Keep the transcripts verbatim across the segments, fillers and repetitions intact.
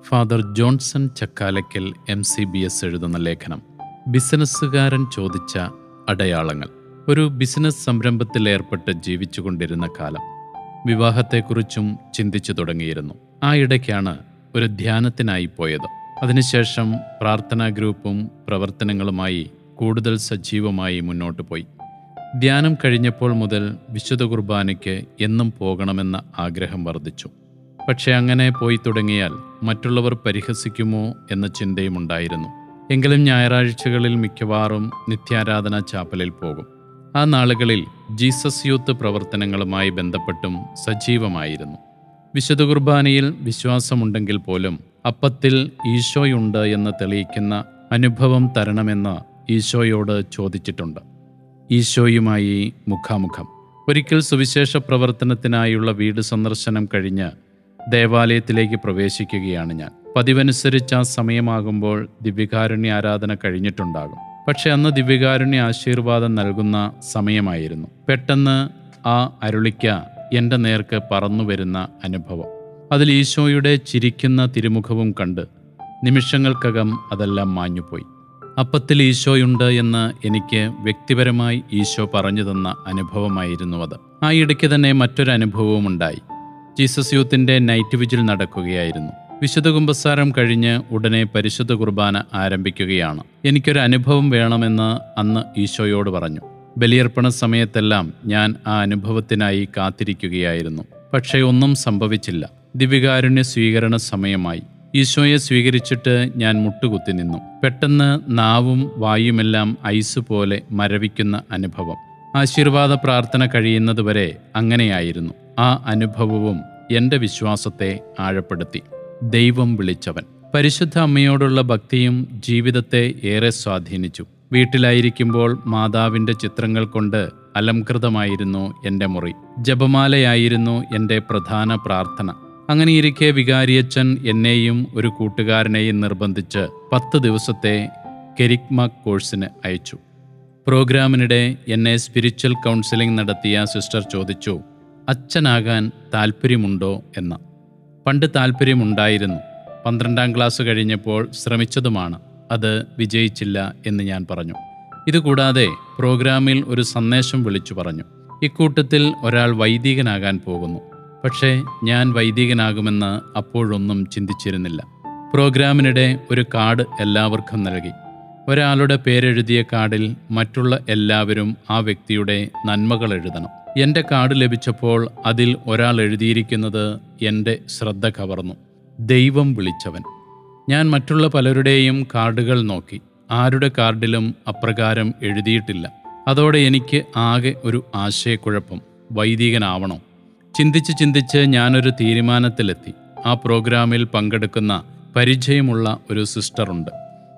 Father Johnson Chakkalakkal M C B S എഴുതുന്ന ലേഖനം ബിസിനസ്സുകാരൻ ചോദിച്ച അടയാളങ്ങൾ. ഒരു ബിസിനസ് സംരംഭത്തിൽ ഏർപ്പെട്ട് ജീവിച്ചുകൊണ്ടിരുന്ന കാലം വിവാഹത്തെക്കുറിച്ചും ചിന്തിച്ചു തുടങ്ങിയിരുന്നു. ആ ഇടയ്ക്കാണ് ഒരു ധ്യാനത്തിനായി പോയത്. അതിനുശേഷം പ്രാർത്ഥനാ ഗ്രൂപ്പും പ്രവർത്തനങ്ങളുമായി കൂടുതൽ സജീവമായി മുന്നോട്ട് പോയി. ധ്യാനം കഴിഞ്ഞപ്പോൾ മുതൽ വിശുദ്ധ കുർബാനയ്ക്ക് എന്നും പോകണമെന്ന ആഗ്രഹം വർദ്ധിച്ചു. പക്ഷെ അങ്ങനെ പോയി തുടങ്ങിയാൽ മറ്റുള്ളവർ പരിഹസിക്കുമോ എന്ന ചിന്തയുമുണ്ടായിരുന്നു. എങ്കിലും ഞായറാഴ്ചകളിൽ മിക്കവാറും നിത്യാരാധന ചാപ്പലിൽ പോകും. ആ നാളുകളിൽ ജീസസ് യൂത്ത് പ്രവർത്തനങ്ങളുമായി ബന്ധപ്പെട്ടും സജീവമായിരുന്നു. വിശുദ്ധ കുർബാനയിൽ വിശ്വാസമുണ്ടെങ്കിൽ പോലും അപ്പത്തിൽ ഈശോയുണ്ട് എന്ന് തെളിയിക്കുന്ന അനുഭവം തരണമെന്ന് ഈശോയോട് ചോദിച്ചിട്ടുണ്ട്. ഈശോയുമായി മുഖാമുഖം. ഒരിക്കൽ സുവിശേഷ പ്രവർത്തനത്തിനായുള്ള വീട് സന്ദർശനം കഴിഞ്ഞ് ദേവാലയത്തിലേക്ക് പ്രവേശിക്കുകയാണ് ഞാൻ. പതിവനുസരിച്ച് ആ സമയമാകുമ്പോൾ ദിവ്യകാരുണ്യ ആരാധന കഴിഞ്ഞിട്ടുണ്ടാകും. പക്ഷെ അന്ന് ദിവ്യകാരുണ്യ ആശീർവാദം നൽകുന്ന സമയമായിരുന്നു. പെട്ടെന്ന് ആ അരുളിക്ക എൻ്റെ നേർക്ക് പറന്നു വരുന്ന അനുഭവം. അതിൽ ഈശോയുടെ ചിരിക്കുന്ന തിരുമുഖവും കണ്ട് നിമിഷങ്ങൾക്കകം അതെല്ലാം മാഞ്ഞുപോയി. അപ്പത്തിൽ ഈശോയുണ്ട് എന്ന് എനിക്ക് വ്യക്തിപരമായി ഈശോ പറഞ്ഞു തന്ന അനുഭവമായിരുന്നു അത്. ആ ഇടയ്ക്ക് തന്നെ മറ്റൊരു അനുഭവവും ഉണ്ടായി. ജീസസ് യൂത്തിൻ്റെ നൈറ്റ് വിജിൽ നടക്കുകയായിരുന്നു. വിശുദ്ധ കുമ്പസാരം കഴിഞ്ഞ് ഉടനെ പരിശുദ്ധ കുർബാന ആരംഭിക്കുകയാണ്. എനിക്കൊരു അനുഭവം വേണമെന്ന് അന്ന് ഈശോയോട് പറഞ്ഞു. ബലിയർപ്പണ സമയത്തെല്ലാം ഞാൻ ആ അനുഭവത്തിനായി കാത്തിരിക്കുകയായിരുന്നു. പക്ഷേ ഒന്നും സംഭവിച്ചില്ല. ദിവ്യകാരുണ്യ സ്വീകരണ സമയമായി. ഈശോയെ സ്വീകരിച്ചിട്ട് ഞാൻ മുട്ടുകുത്തി നിന്നു. പെട്ടെന്ന് നാവും വായുമെല്ലാം ഐസ് പോലെ മരവിക്കുന്ന അനുഭവം. ആശീർവാദ പ്രാർത്ഥന കഴിയുന്നതുവരെ അങ്ങനെയായിരുന്നു. ആ അനുഭവവും എൻ്റെ വിശ്വാസത്തെ ആഴപ്പെടുത്തി. ദൈവം വിളിച്ചവൻ. പരിശുദ്ധ അമ്മയോടുള്ള ഭക്തിയും ജീവിതത്തെ ഏറെ സ്വാധീനിച്ചു. വീട്ടിലായിരിക്കുമ്പോൾ മാതാവിൻ്റെ ചിത്രങ്ങൾ കൊണ്ട് അലംകൃതമായിരുന്നു എൻ്റെ മുറി. ജപമാലയായിരുന്നു എൻ്റെ പ്രധാന പ്രാർത്ഥന. അങ്ങനെയിരിക്കെ വികാരിയച്ഛൻ എന്നെയും ഒരു കൂട്ടുകാരനെയും നിർബന്ധിച്ച് പത്ത് ദിവസത്തെ കെരിഗ്മ കോഴ്സിന് അയച്ചു. പ്രോഗ്രാമിനിടെ എന്നെ സ്പിരിച്വൽ കൗൺസിലിംഗ് നടത്തിയ സിസ്റ്റർ ചോദിച്ചു, അച്ഛനാകാൻ താല്പര്യമുണ്ടോ എന്ന്. പണ്ട് താല്പര്യമുണ്ടായിരുന്നു. പന്ത്രണ്ടാം ക്ലാസ് കഴിഞ്ഞപ്പോൾ ശ്രമിച്ചതുമാണ്. അത് വിജയിച്ചില്ല എന്ന് ഞാൻ പറഞ്ഞു. ഇതുകൂടാതെ പ്രോഗ്രാമിൽ ഒരു സന്ദേശം വിളിച്ചു പറഞ്ഞു, ഇക്കൂട്ടത്തിൽ ഒരാൾ വൈദികനാകാൻ പോകുന്നു. പക്ഷേ ഞാൻ വൈദികനാകുമെന്ന് അപ്പോഴൊന്നും ചിന്തിച്ചിരുന്നില്ല. പ്രോഗ്രാമിനിടെ ഒരു കാർഡ് എല്ലാവർക്കും നൽകി. ഒരാളുടെ പേരെഴുതിയ കാർഡിൽ മറ്റുള്ള എല്ലാവരും ആ വ്യക്തിയുടെ നന്മകൾ എഴുതണം. എൻ്റെ കാർഡ് ലഭിച്ചപ്പോൾ അതിൽ ഒരാൾ എഴുതിയിരിക്കുന്നത് എൻ്റെ ശ്രദ്ധ കവർന്നു. ദൈവം വിളിച്ചവൻ. ഞാൻ മറ്റുള്ള പലരുടെയും കാർഡുകൾ നോക്കി. ആരുടെ കാർഡിലും അപ്രകാരം എഴുതിയിട്ടില്ല. അതോടെ എനിക്ക് ആകെ ഒരു ആശയക്കുഴപ്പം. വൈദികനാവണോ? ചിന്തിച്ച് ചിന്തിച്ച് ഞാനൊരു തീരുമാനത്തിലെത്തി. ആ പ്രോഗ്രാമിൽ പങ്കെടുക്കുന്ന പരിചയമുള്ള ഒരു സിസ്റ്ററുണ്ട്.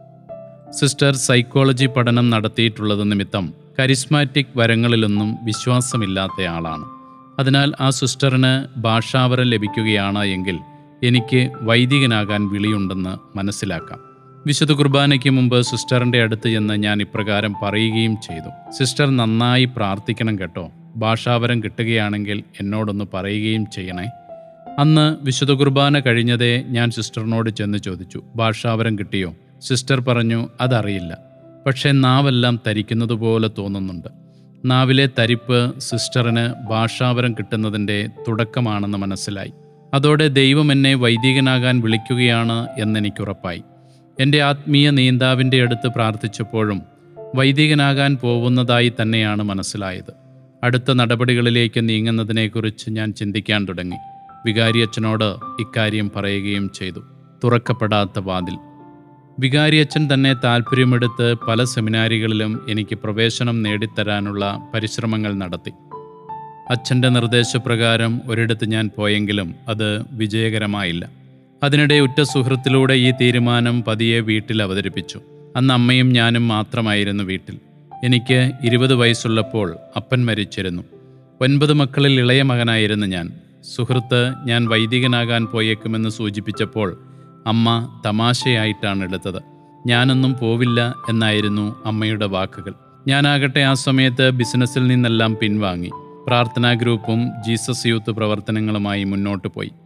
സിസ്റ്റർ സൈക്കോളജി പഠനം നടത്തിയിട്ടുള്ളത് നിമിത്തം കരിസ്മാറ്റിക് വരങ്ങളിലൊന്നും വിശ്വാസമില്ലാത്തയാളാണ്. അതിനാൽ ആ സിസ്റ്ററിന് ഭാഷാവരം ലഭിക്കുകയാണ് എങ്കിൽ എനിക്ക് വൈദികനാകാൻ വിളിയുണ്ടെന്ന് മനസ്സിലാക്കാം. വിശുദ്ധ കുർബാനയ്ക്ക് മുമ്പ് സിസ്റ്ററിൻ്റെ അടുത്ത് ചെന്ന് ഞാൻ ഇപ്രകാരം പറയുകയും ചെയ്തു, സിസ്റ്റർ നന്നായി പ്രാർത്ഥിക്കണം കേട്ടോ. ഭാഷാവരം കിട്ടുകയാണെങ്കിൽ എന്നോടൊന്ന് പറയുകയും ചെയ്യണേ. അന്ന് വിശുദ്ധ കുർബാന കഴിഞ്ഞതേ ഞാൻ സിസ്റ്ററിനോട് ചെന്ന് ചോദിച്ചു, ഭാഷാവരം കിട്ടിയോ? സിസ്റ്റർ പറഞ്ഞു, അതറിയില്ല, പക്ഷേ നാവെല്ലാം തരിക്കുന്നത് പോലെ തോന്നുന്നുണ്ട്. നാവിലെ തരിപ്പ് സിസ്റ്ററിന് ഭാഷാവരം കിട്ടുന്നതിൻ്റെ തുടക്കമാണെന്ന് മനസ്സിലായി. അതോടെ ദൈവം എന്നെ വൈദികനാകാൻ വിളിക്കുകയാണ് എന്നെനിക്കുറപ്പായി. എൻ്റെ ആത്മീയ നീന്താവിൻ്റെ അടുത്ത് പ്രാർത്ഥിച്ചപ്പോഴും വൈദികനാകാൻ പോകുന്നതായി തന്നെയാണ് മനസ്സിലായത്. അടുത്ത നടപടികളിലേക്ക് നീങ്ങുന്നതിനെക്കുറിച്ച് ഞാൻ ചിന്തിക്കാൻ തുടങ്ങി. വികാരിയച്ഛനോട് ഇക്കാര്യം പറയുകയും ചെയ്തു. തുറക്കപ്പെടാത്ത വാതിൽ. വികാരിയച്ഛൻ തന്നെ താല്പര്യമെടുത്ത് പല സെമിനാരികളിലും എനിക്ക് പ്രവേശനം നേടിത്തരാനുള്ള പരിശ്രമങ്ങൾ നടത്തി. അച്ഛൻ്റെ നിർദ്ദേശപ്രകാരം ഒരിടത്ത് ഞാൻ പോയെങ്കിലും അത് വിജയകരമായില്ല. അതിനിടെ ഉറ്റ സുഹൃത്തിലൂടെ ഈ തീരുമാനം പതിയെ വീട്ടിൽ അവതരിപ്പിച്ചു. അന്ന് അമ്മയും ഞാനും മാത്രമായിരുന്നു വീട്ടിൽ. എനിക്ക് ഇരുപത് വയസ്സുള്ളപ്പോൾ അപ്പൻ മരിച്ചിരുന്നു. ഒൻപത് മക്കളിൽ ഇളയ മകനായിരുന്നു ഞാൻ. സുഹൃത്ത് ഞാൻ വൈദികനാകാൻ പോയേക്കുമെന്ന് സൂചിപ്പിച്ചപ്പോൾ അമ്മ തമാശയായിട്ടാണ് എടുത്തത്. ഞാനൊന്നും പോവില്ല എന്നായിരുന്നു അമ്മയുടെ വാക്കുകൾ. ഞാനാകട്ടെ ആ സമയത്ത് ബിസിനസ്സിൽ നിന്നെല്ലാം പിൻവാങ്ങി. പ്രാർത്ഥനാ ഗ്രൂപ്പും ജീസസ് യൂത്ത് പ്രവർത്തനങ്ങളുമായി മുന്നോട്ട് പോയി.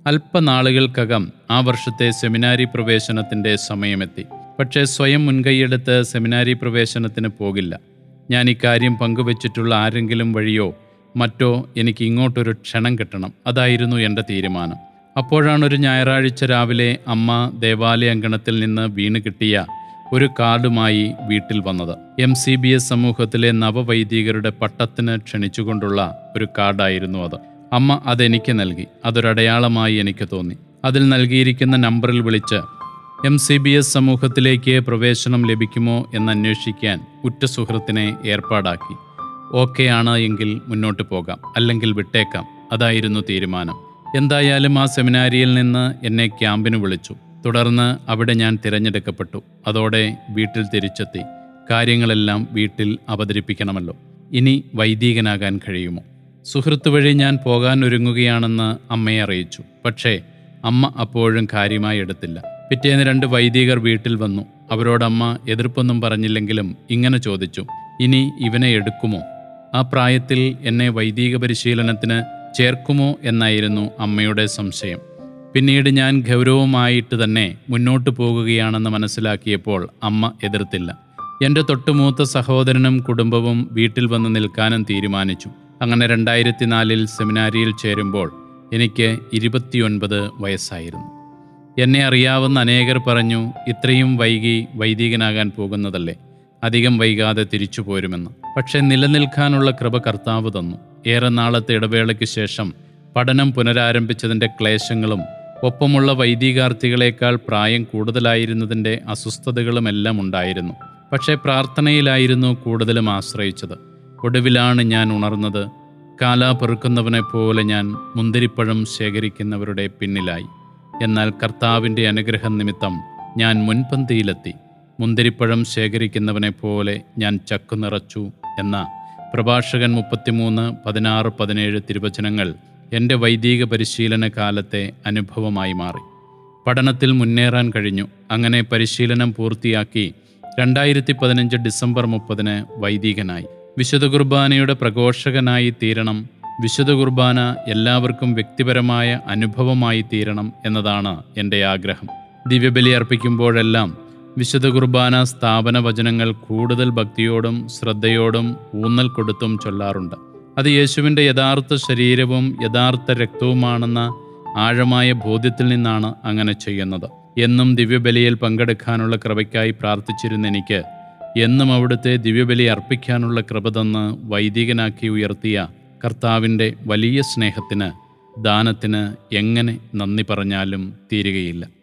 അല്പനാളുകൾക്കകം ആ വർഷത്തെ സെമിനാരി പ്രവേശനത്തിൻ്റെ സമയമെത്തി. പക്ഷേ സ്വയം മുൻകൈയെടുത്ത് സെമിനാരി പ്രവേശനത്തിന് പോകില്ല. ഞാൻ ഇക്കാര്യം പങ്കുവച്ചിട്ടുള്ള ആരെങ്കിലും വഴിയോ മറ്റോ എനിക്ക് ഇങ്ങോട്ടൊരു ക്ഷണം കിട്ടണം. അതായിരുന്നു എൻ്റെ തീരുമാനം. അപ്പോഴാണൊരു ഞായറാഴ്ച രാവിലെ അമ്മ ദേവാലയ അങ്കണത്തിൽ നിന്ന് വീണ് കിട്ടിയ ഒരു കാർഡുമായി വീട്ടിൽ വന്നത്. എം സി ബി എസ് സമൂഹത്തിലെ നവവൈദികരുടെ പട്ടത്തിന് ക്ഷണിച്ചുകൊണ്ടുള്ള ഒരു കാർഡായിരുന്നു അത്. അമ്മ അതെനിക്ക് നൽകി. അതൊരടയാളമായി എനിക്ക് തോന്നി. അതിൽ നൽകിയിരിക്കുന്ന നമ്പറിൽ വിളിച്ച് എം സി ബി എസ് സമൂഹത്തിലേക്ക് പ്രവേശനം ലഭിക്കുമോ എന്നന്വേഷിക്കാൻ ഉറ്റ സുഹൃത്തിനെ ഏർപ്പാടാക്കി. ഓക്കെ ആണ് എങ്കിൽ മുന്നോട്ട് പോകാം, അല്ലെങ്കിൽ വിട്ടേക്കാം. അതായിരുന്നു തീരുമാനം. എന്തായാലും ആ സെമിനാരിയിൽ നിന്ന് എന്നെ ക്യാമ്പിന് വിളിച്ചു. തുടർന്ന് അവിടെ ഞാൻ തിരഞ്ഞെടുക്കപ്പെട്ടു. അതോടെ വീട്ടിൽ തിരിച്ചെത്തി. കാര്യങ്ങളെല്ലാം വീട്ടിൽ അവതരിപ്പിക്കണമല്ലോ. ഇനി വൈദികനാകാൻ കഴിയുമോ? സുഹൃത്ത് വഴി ഞാൻ പോകാൻ ഒരുങ്ങുകയാണെന്ന് അമ്മയെ അറിയിച്ചു. പക്ഷേ അമ്മ അപ്പോഴും കാര്യമായി എടുത്തില്ല. പിറ്റേന്ന് രണ്ട് വൈദികർ വീട്ടിൽ വന്നു. അവരോടമ്മ എതിർപ്പൊന്നും പറഞ്ഞില്ലെങ്കിലും ഇങ്ങനെ ചോദിച്ചു, ഇനി ഇവനെ എടുക്കുമോ? ആ പ്രായത്തിൽ എന്നെ വൈദിക പരിശീലനത്തിന് ചേർക്കുമോ എന്നായിരുന്നു അമ്മയുടെ സംശയം. പിന്നീട് ഞാൻ ഗൗരവമായിട്ട് തന്നെ മുന്നോട്ട് പോകുകയാണെന്ന് മനസ്സിലാക്കിയപ്പോൾ അമ്മ എതിർത്തില്ല. എൻ്റെ തൊട്ടുമൂത്ത സഹോദരനും കുടുംബവും വീട്ടിൽ വന്ന് നിൽക്കാനും തീരുമാനിച്ചു. അങ്ങനെ രണ്ടായിരത്തി നാലിൽ സെമിനാരിയിൽ ചേരുമ്പോൾ എനിക്ക് ഇരുപത്തിയൊൻപത് വയസ്സായിരുന്നു. എന്നെ അറിയാവുന്ന അനേകർ പറഞ്ഞു, ഇത്രയും വൈകി വൈദികനാകാൻ പോകുന്നതല്ലേ, അധികം വൈകാതെ തിരിച്ചു പോരുമെന്ന്. പക്ഷെ നിലനിൽക്കാനുള്ള കൃപ കർത്താവ് തന്നു. ഏറെ നാളത്തെ ഇടവേളയ്ക്ക് ശേഷം പഠനം പുനരാരംഭിച്ചതിൻ്റെ ക്ലേശങ്ങളും ഒപ്പമുള്ള വൈദികാർത്ഥികളെക്കാൾ പ്രായം കൂടുതലായിരുന്നതിൻ്റെ അസ്വസ്ഥതകളുമെല്ലാം ഉണ്ടായിരുന്നു. പക്ഷേ പ്രാർത്ഥനയിലായിരുന്നു കൂടുതലും ആശ്രയിച്ചത്. ഒടുവിലാണ് ഞാൻ ഉണർന്നത്. കാലാ പെറുക്കുന്നവനെ പോലെ ഞാൻ മുന്തിരിപ്പഴം ശേഖരിക്കുന്നവരുടെ പിന്നിലായി. എന്നാൽ കർത്താവിൻ്റെ അനുഗ്രഹം നിമിത്തം ഞാൻ മുൻപന്തിയിലെത്തി. മുന്തിരിപ്പഴം ശേഖരിക്കുന്നവനെ പോലെ ഞാൻ ചക്കു നിറച്ചു എന്ന പ്രഭാഷകൻ മുപ്പത്തിമൂന്ന് പതിനാറ് പതിനേഴ് തിരുവചനങ്ങൾ എൻ്റെ വൈദിക പരിശീലന കാലത്തെ അനുഭവമായി മാറി. പഠനത്തിൽ മുന്നേറാൻ കഴിഞ്ഞു. അങ്ങനെ പരിശീലനം പൂർത്തിയാക്കി രണ്ടായിരത്തി പതിനഞ്ച് ഡിസംബർ മുപ്പതിന് വൈദികനായി. വിശുദ്ധ കുർബാനയുടെ പ്രഘോഷകനായി തീരണം. വിശുദ്ധ കുർബാന എല്ലാവർക്കും വ്യക്തിപരമായ അനുഭവമായി തീരണം എന്നതാണ് എൻ്റെ ആഗ്രഹം. ദിവ്യബലി അർപ്പിക്കുമ്പോഴെല്ലാം വിശുദ്ധ കുർബാന സ്ഥാപന വചനങ്ങൾ കൂടുതൽ ഭക്തിയോടും ശ്രദ്ധയോടും ഊന്നൽ കൊടുത്തും ചൊല്ലാറുണ്ട്. അത് യേശുവിൻ്റെ യഥാർത്ഥ ശരീരവും യഥാർത്ഥ രക്തവുമാണെന്ന ആഴമായ ബോധ്യത്തിൽ നിന്നാണ് അങ്ങനെ ചെയ്യുന്നത്. എന്നും ദിവ്യബലിയിൽ പങ്കെടുക്കാനുള്ള കൃപയ്ക്കായി പ്രാർത്ഥിച്ചിരുന്ന എനിക്ക് എന്നും അവിടുത്തെ ദിവ്യബലി അർപ്പിക്കാനുള്ള കൃപ തന്ന് വൈദികനാക്കി ഉയർത്തിയ കർത്താവിൻ്റെ വലിയ സ്നേഹത്തിന്, ദാനത്തിന് എങ്ങനെ നന്ദി പറഞ്ഞാലും തീരുകയില്ല.